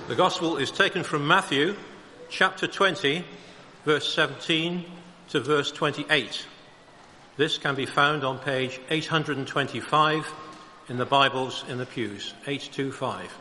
The Gospel is taken from Matthew, chapter 20, verse 17 to verse 28. This can be found on page 825 in the Bibles in the pews, 825.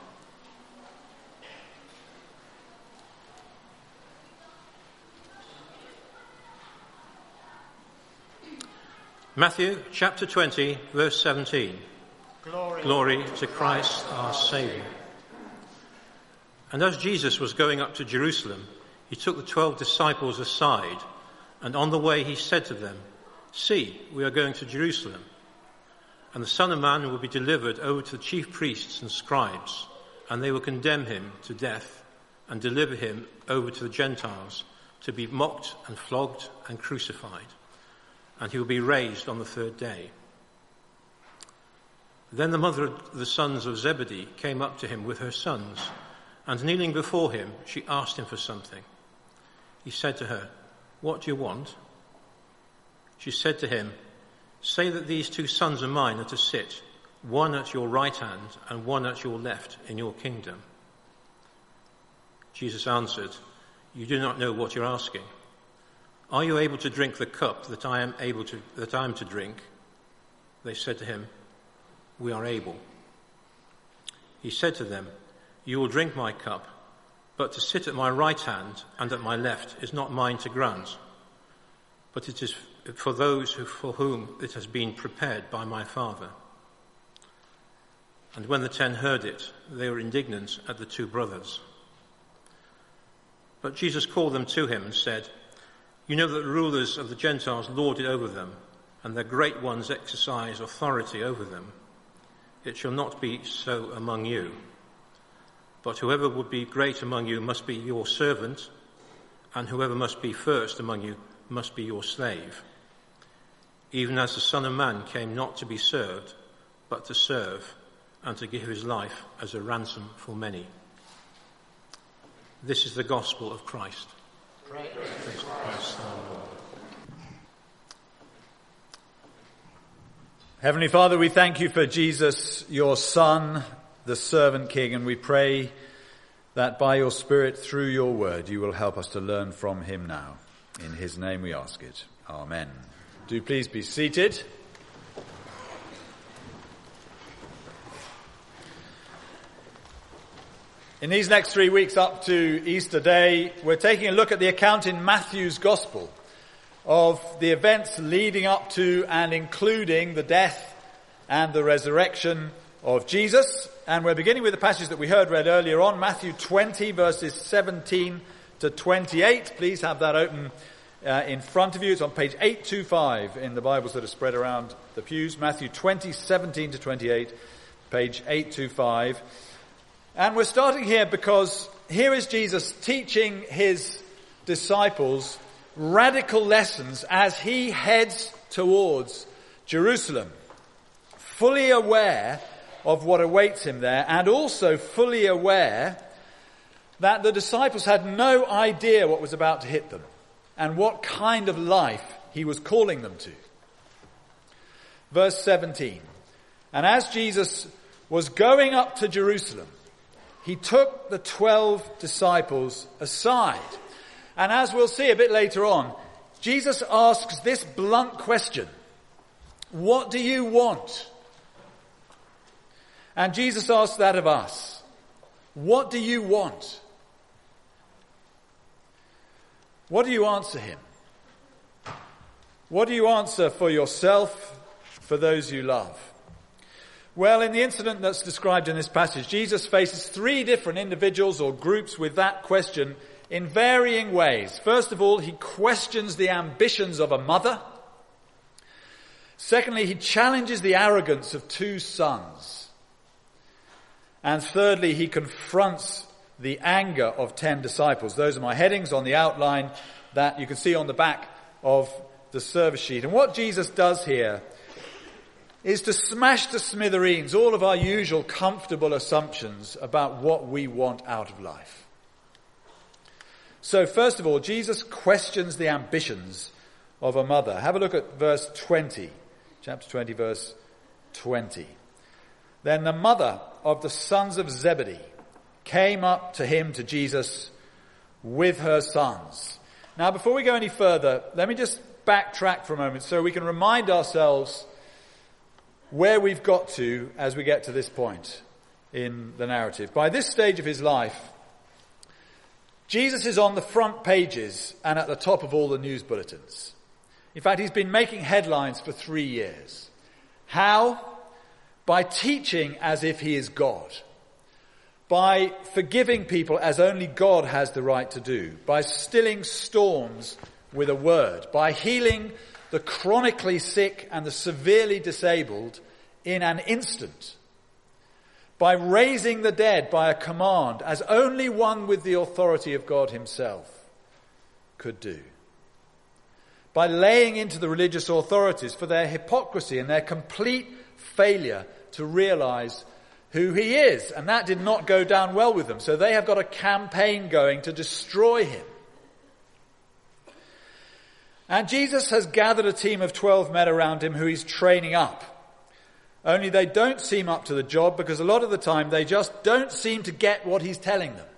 Matthew, chapter 20, verse 17. Glory to Christ our Saviour. And as Jesus was going up to Jerusalem, he took the 12 disciples aside, and on the way he said to them, "See, we are going to Jerusalem, and the Son of Man will be delivered over to the chief priests and scribes, and they will condemn him to death and deliver him over to the Gentiles to be mocked and flogged and crucified, and he will be raised on the third day." Then the mother of the sons of Zebedee came up to him with her sons, and kneeling before him, she asked him for something. He said to her, "What do you want?" She said to him, "Say that these 2 sons of mine are to sit, one at your right hand and one at your left in your kingdom." Jesus answered, "You do not know what you're asking. Are you able to drink the cup that I am to drink?" They said to him, "We are able." He said to them, "You will drink my cup, but to sit at my right hand and at my left is not mine to grant, but it is for those for whom it has been prepared by my Father." And when the 10 heard it, they were indignant at the 2 brothers. But Jesus called them to him and said, "You know that the rulers of the Gentiles lord it over them, and their great ones exercise authority over them. It shall not be so among you. But whoever would be great among you must be your servant, and whoever must be first among you must be your slave. Even as the Son of Man came not to be served, but to serve, and to give his life as a ransom for many." This is the gospel of Christ. Praise Christ our Lord. Heavenly Father, we thank you for Jesus, your Son, the servant King, and we pray that by your Spirit, through your word, you will help us to learn from him now. In his name we ask it. Amen. Do please be seated. In these next 3 weeks up to Easter Day, we're taking a look at the account in Matthew's Gospel of the events leading up to and including the death and the resurrection of Jesus. And we're beginning with the passage that we heard read earlier on, Matthew 20, verses 17 to 28. Please have that open in front of you. It's on page 825 in the Bibles that are spread around the pews. Matthew 20, 17 to 28, page 825. And we're starting here because here is Jesus teaching his disciples radical lessons as he heads towards Jerusalem, fully aware of what awaits him there, and also fully aware that the disciples had no idea what was about to hit them and what kind of life he was calling them to. Verse 17, "And as Jesus was going up to Jerusalem, he took the 12 disciples aside." And as we'll see a bit later on, Jesus asks this blunt question: "What do you want?" And Jesus asks that of us. What do you want? What do you answer him? What do you answer for yourself, for those you love? Well, in the incident that's described in this passage, Jesus faces 3 different individuals or groups with that question in varying ways. First of all, he questions the ambitions of a mother. Secondly, he challenges the arrogance of 2 sons. And thirdly, he confronts the anger of 10 disciples. Those are my headings on the outline that you can see on the back of the service sheet. And what Jesus does here is to smash to smithereens all of our usual comfortable assumptions about what we want out of life. So first of all, Jesus questions the ambitions of a mother. Have a look at verse 20, chapter 20, verse 20. Then the mother of the sons of Zebedee came up to him, to Jesus, with her sons. Now, before we go any further, let me just backtrack for a moment so we can remind ourselves where we've got to as we get to this point in the narrative. By this stage of his life, Jesus is on the front pages and at the top of all the news bulletins. In fact, he's been making headlines for 3 years. How? By teaching as if he is God. By forgiving people as only God has the right to do. By stilling storms with a word. By healing the chronically sick and the severely disabled in an instant. By raising the dead by a command as only one with the authority of God himself could do. By laying into the religious authorities for their hypocrisy and their complete failure to realize who he is. And that did not go down well with them. So they have got a campaign going to destroy him. And Jesus has gathered a team of 12 men around him who he's training up. Only they don't seem up to the job because a lot of the time they just don't seem to get what he's telling them.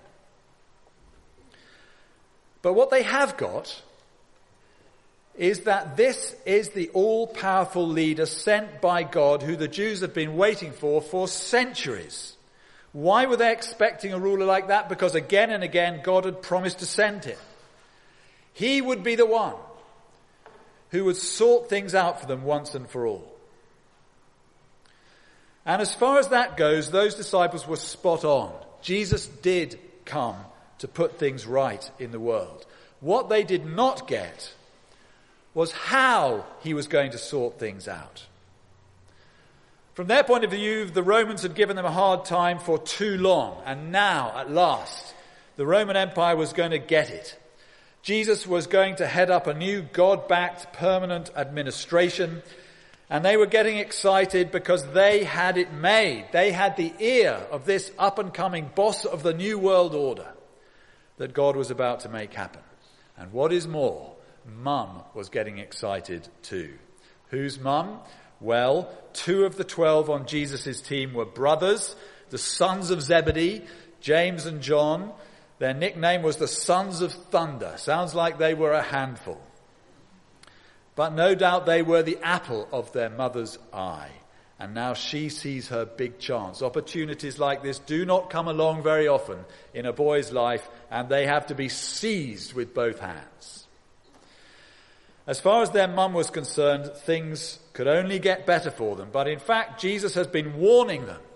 But what they have got is that this is the all-powerful leader sent by God who the Jews have been waiting for centuries. Why were they expecting a ruler like that? Because again and again God had promised to send him. He would be the one who would sort things out for them once and for all. And as far as that goes, those disciples were spot on. Jesus did come to put things right in the world. What they did not get was how he was going to sort things out. From their point of view, the Romans had given them a hard time for too long, and now, at last, the Roman Empire was going to get it. Jesus was going to head up a new God-backed permanent administration, and they were getting excited because they had it made. They had the ear of this up-and-coming boss of the new world order that God was about to make happen. And what is more, Mum was getting excited too. Whose mum? Well, 2 of the 12 on Jesus' team were brothers, the sons of Zebedee, James and John. Their nickname was the Sons of Thunder. Sounds like they were a handful. But no doubt they were the apple of their mother's eye. And now she sees her big chance. Opportunities like this do not come along very often in a boy's life, and they have to be seized with both hands. As far as their mum was concerned, things could only get better for them. But in fact, Jesus has been warning them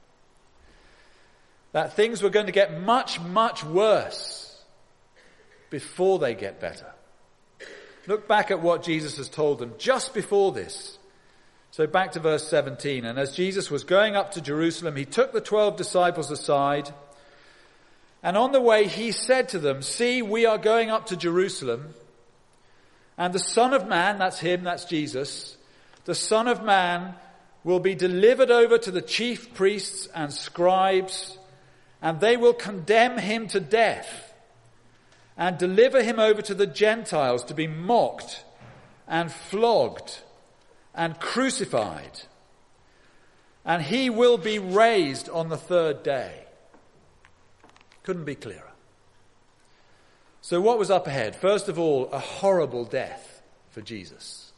that things were going to get much, much worse before they get better. Look back at what Jesus has told them just before this. So back to verse 17. And as Jesus was going up to Jerusalem, he took the 12 disciples aside. And on the way he said to them, "See, we are going up to Jerusalem. And the Son of Man," that's him, that's Jesus, "the Son of Man will be delivered over to the chief priests and scribes, and they will condemn him to death and deliver him over to the Gentiles to be mocked and flogged and crucified. And he will be raised on the 3rd day." Couldn't be clearer. So what was up ahead? First of all, a horrible death for Jesus.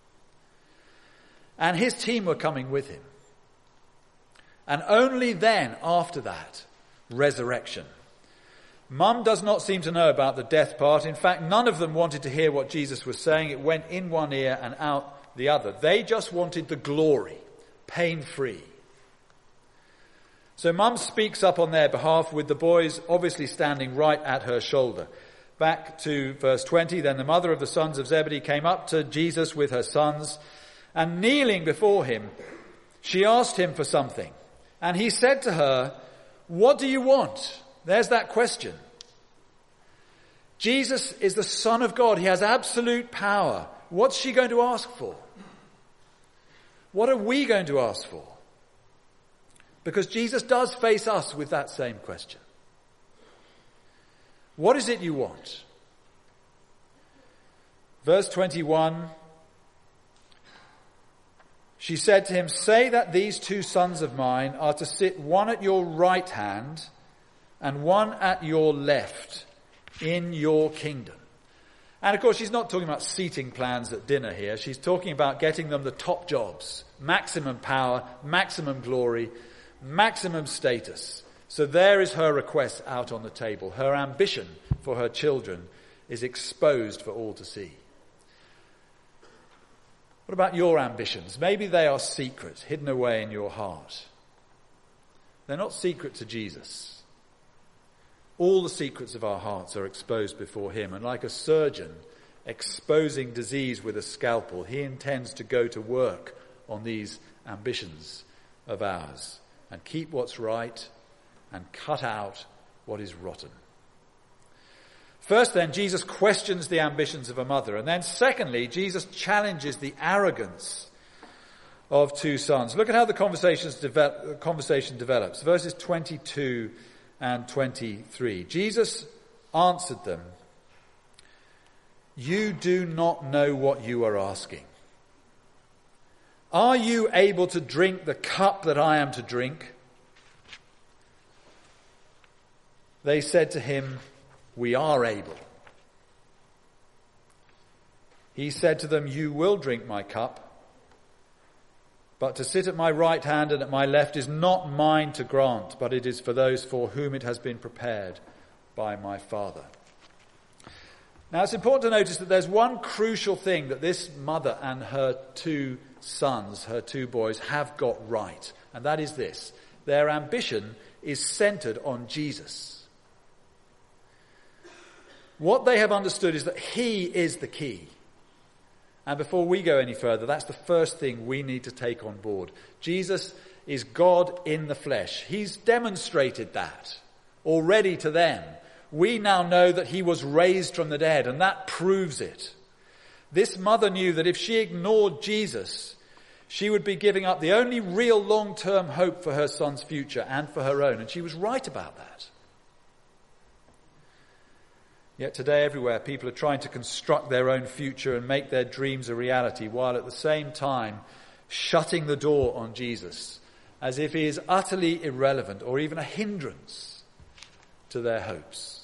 And his team were coming with him. And only then, after that, resurrection. Mum does not seem to know about the death part. In fact, none of them wanted to hear what Jesus was saying. It went in one ear and out the other. They just wanted the glory, pain-free. So Mum speaks up on their behalf, with the boys obviously standing right at her shoulder. Back to verse 20. Then the mother of the sons of Zebedee came up to Jesus with her sons, and kneeling before him, she asked him for something. And he said to her, "What do you want?" There's that question. Jesus is the Son of God. He has absolute power. What's she going to ask for? What are we going to ask for? Because Jesus does face us with that same question. What is it you want? Verse 21, she said to him, "Say that these 2 sons of mine are to sit, one at your right hand and one at your left in your kingdom. And of course, she's not talking about seating plans at dinner here. She's talking about getting them the top jobs, maximum power, maximum glory, maximum status. So there is her request out on the table. Her ambition for her children is exposed for all to see. What about your ambitions? Maybe they are secret, hidden away in your heart. They're not secret to Jesus. All the secrets of our hearts are exposed before him, and like a surgeon exposing disease with a scalpel, he intends to go to work on these ambitions of ours and keep what's right and cut out what is rotten. First then, Jesus questions the ambitions of a mother, and then secondly, Jesus challenges the arrogance of two sons. Look at how the conversation develops. Verses 22 and 23. Jesus answered them, "You do not know what you are asking. Are you able to drink the cup that I am to drink?" They said to him, "We are able." He said to them, "You will drink my cup, but to sit at my right hand and at my left is not mine to grant, but it is for those for whom it has been prepared by my Father." Now it's important to notice that there's one crucial thing that this mother and her two sons, her two boys, have got right. And that is this: their ambition is centered on Jesus. What they have understood is that he is the key. And before we go any further, that's the first thing we need to take on board. Jesus is God in the flesh. He's demonstrated that already to them. We now know that he was raised from the dead, and that proves it. This mother knew that if she ignored Jesus, she would be giving up the only real long-term hope for her son's future and for her own, and she was right about that. Yet today everywhere people are trying to construct their own future and make their dreams a reality, while at the same time shutting the door on Jesus as if he is utterly irrelevant or even a hindrance to their hopes.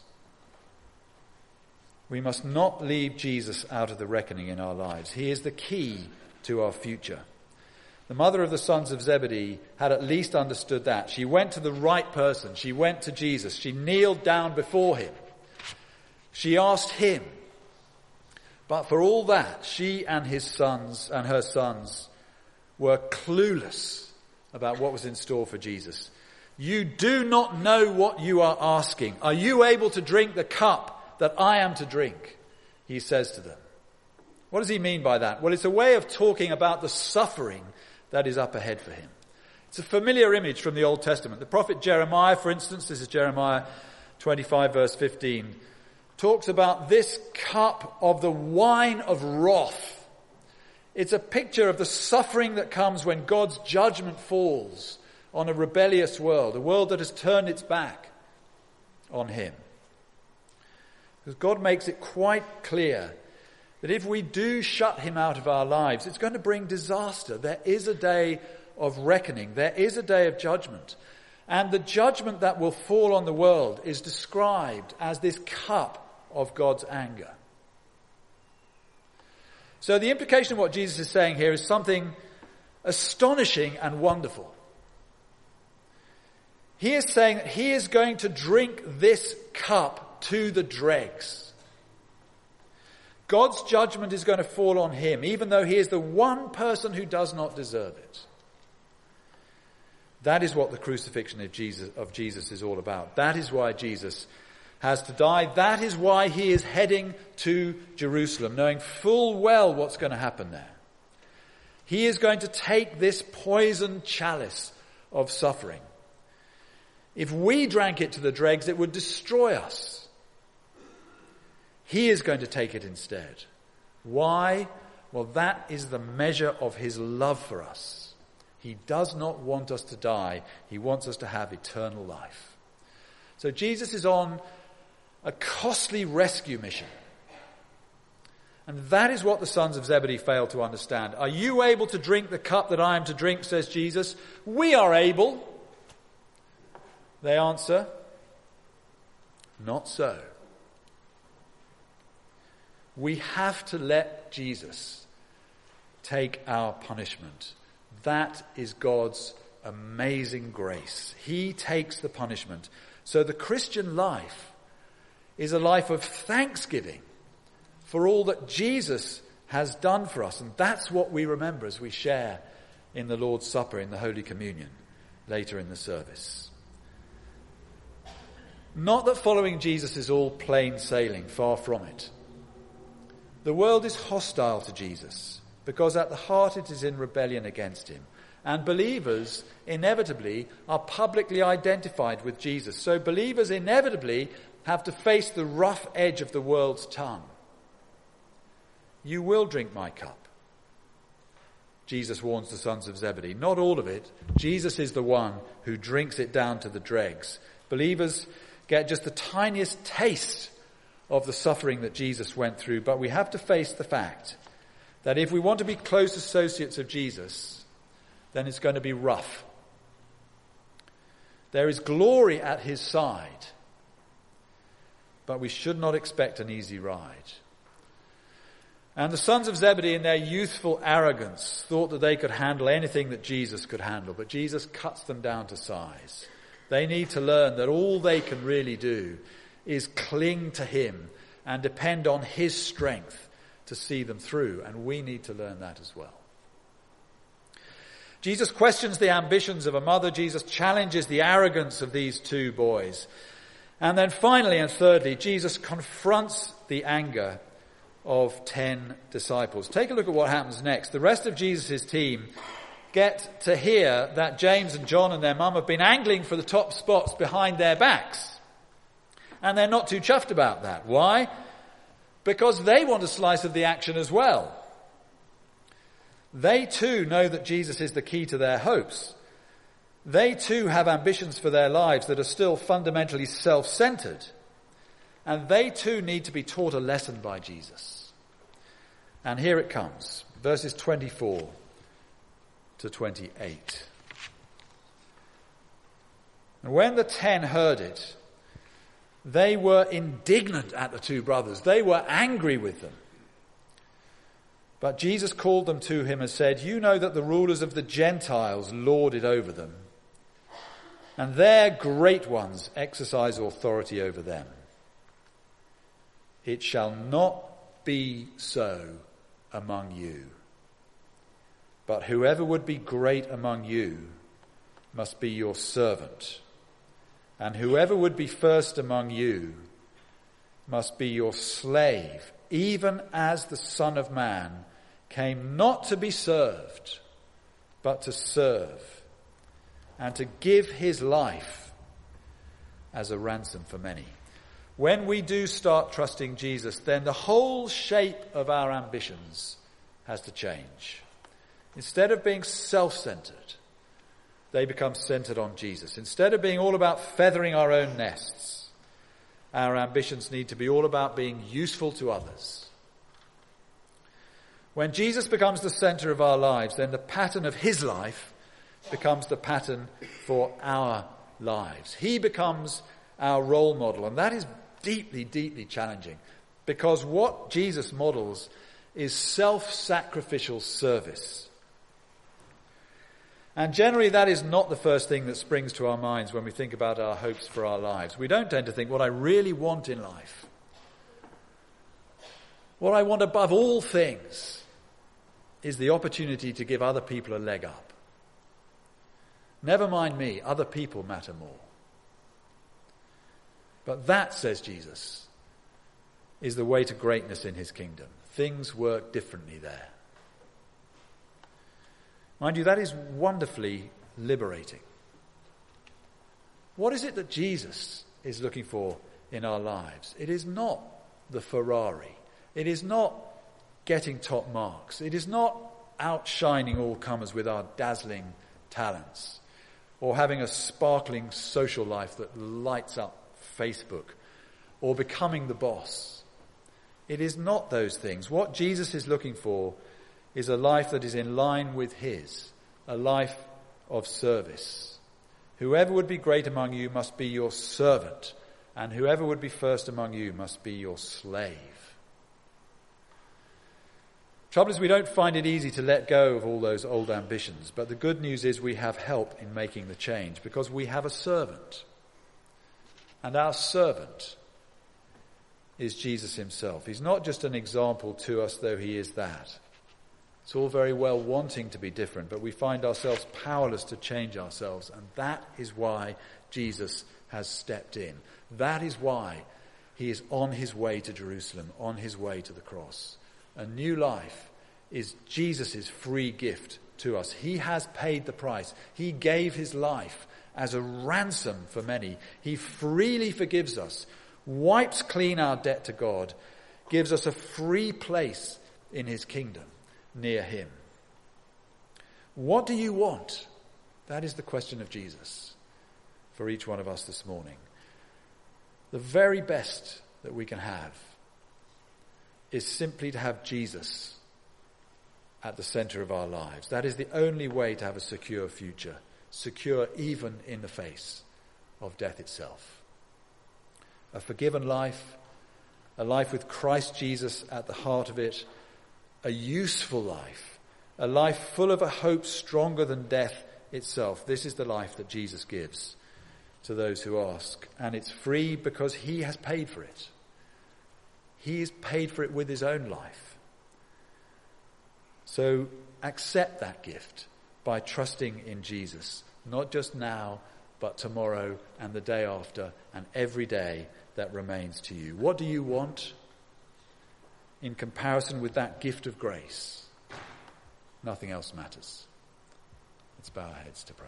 We must not leave Jesus out of the reckoning in our lives. He is the key to our future. The mother of the sons of Zebedee had at least understood that. She went to the right person. She went to Jesus. She kneeled down before him. She asked him. But for all that, she and her sons were clueless about what was in store for Jesus. "You do not know what you are asking. Are you able to drink the cup that I am to drink?" he says to them. What does he mean by that? Well, it's a way of talking about the suffering that is up ahead for him. It's a familiar image from the Old Testament. The prophet Jeremiah, for instance, this is Jeremiah 25 verse 15, talks about this cup of the wine of wrath. It's a picture of the suffering that comes when God's judgment falls on a rebellious world, a world that has turned its back on him. Because God makes it quite clear that if we do shut him out of our lives, it's going to bring disaster. There is a day of reckoning. There is a day of judgment. And the judgment that will fall on the world is described as this cup of God's anger. So the implication of what Jesus is saying here is something astonishing and wonderful. He is saying that he is going to drink this cup to the dregs. God's judgment is going to fall on him, even though he is the one person who does not deserve it. That is what the crucifixion of Jesus is all about. That is why Jesus has to die. That is why he is heading to Jerusalem, knowing full well what's going to happen there. He is going to take this poisoned chalice of suffering. If we drank it to the dregs, it would destroy us. He is going to take it instead. Why? Well, that is the measure of his love for us. He does not want us to die. He wants us to have eternal life. So Jesus is on a costly rescue mission. And that is what the sons of Zebedee failed to understand. "Are you able to drink the cup that I am to drink?" says Jesus. "We are able," they answer. Not so. We have to let Jesus take our punishment. That is God's amazing grace. He takes the punishment. So the Christian life is a life of thanksgiving for all that Jesus has done for us. And that's what we remember as we share in the Lord's Supper, in the Holy Communion, later in the service. Not that following Jesus is all plain sailing, far from it. The world is hostile to Jesus because at the heart it is in rebellion against him. And believers inevitably are publicly identified with Jesus. So believers inevitably have to face the rough edge of the world's tongue. You will drink my cup, Jesus warns the sons of Zebedee. Not all of it. Jesus is the one who drinks it down to the dregs. Believers get just the tiniest taste of the suffering that Jesus went through, but we have to face the fact that if we want to be close associates of Jesus, then it's going to be rough. There is glory at his side, but we should not expect an easy ride. And the sons of Zebedee, in their youthful arrogance, thought that they could handle anything that Jesus could handle, but Jesus cuts them down to size. They need to learn that all they can really do is cling to him and depend on his strength to see them through, and we need to learn that as well. Jesus questions the ambitions of a mother. Jesus challenges the arrogance of these two boys. And then finally and thirdly, Jesus confronts the anger of 10 disciples. Take a look at what happens next. The rest of Jesus' team get to hear that James and John and their mum have been angling for the top spots behind their backs. And they're not too chuffed about that. Why? Because they want a slice of the action as well. They too know that Jesus is the key to their hopes. They too have ambitions for their lives that are still fundamentally self-centered. And they too need to be taught a lesson by Jesus. And here it comes, verses 24 to 28. And when the 10 heard it, they were indignant at the two brothers. They were angry with them. But Jesus called them to him and said, "You know that the rulers of the Gentiles lord it over them, and their great ones exercise authority over them. It shall not be so among you. But whoever would be great among you must be your servant. And whoever would be first among you must be your slave, even as the Son of Man came not to be served, but to serve, and to give his life as a ransom for many." When we do start trusting Jesus, then the whole shape of our ambitions has to change. Instead of being self-centered, they become centered on Jesus. Instead of being all about feathering our own nests, our ambitions need to be all about being useful to others. When Jesus becomes the center of our lives, then the pattern of his life becomes the pattern for our lives. He becomes our role model, and that is deeply, deeply challenging, because what Jesus models is self-sacrificial service. And generally that is not the first thing that springs to our minds when we think about our hopes for our lives. We don't tend to think, what I really want in life, what I want above all things, is the opportunity to give other people a leg up. Never mind me, other people matter more. But that, says Jesus, is the way to greatness in his kingdom. Things work differently there. Mind you, that is wonderfully liberating. What is it that Jesus is looking for in our lives? It is not the Ferrari. It is not getting top marks. It is not outshining all comers with our dazzling talents, or having a sparkling social life that lights up Facebook, or becoming the boss. It is not those things. What Jesus is looking for is a life that is in line with his, a life of service. Whoever would be great among you must be your servant, and whoever would be first among you must be your slave. Trouble is, we don't find it easy to let go of all those old ambitions, but the good news is we have help in making the change because we have a servant. And our servant is Jesus himself. He's not just an example to us, though he is that. It's all very well wanting to be different, but we find ourselves powerless to change ourselves, and that is why Jesus has stepped in. That is why he is on his way to Jerusalem, on his way to the cross. A new life is Jesus' free gift to us. He has paid the price. He gave his life as a ransom for many. He freely forgives us, wipes clean our debt to God, gives us a free place in his kingdom, near him. What do you want? That is the question of Jesus for each one of us this morning. The very best that we can have is simply to have Jesus at the center of our lives. That is the only way to have a secure future, secure even in the face of death itself. A forgiven life, a life with Christ Jesus at the heart of it, a useful life, a life full of a hope stronger than death itself. This is the life that Jesus gives to those who ask. And it's free because he has paid for it. He has paid for it with his own life. So accept that gift by trusting in Jesus, not just now, but tomorrow and the day after and every day that remains to you. What do you want in comparison with that gift of grace? Nothing else matters. Let's bow our heads to pray.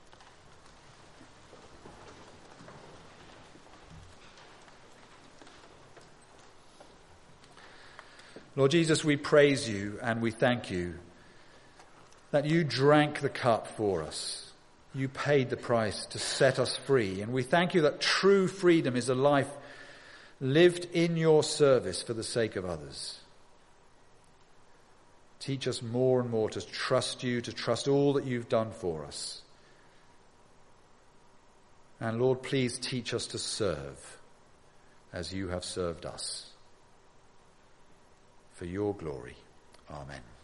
Lord Jesus, we praise you and we thank you that you drank the cup for us. You paid the price to set us free. And we thank you that true freedom is a life lived in your service for the sake of others. Teach us more and more to trust you, to trust all that you've done for us. And Lord, please teach us to serve as you have served us. For your glory. Amen.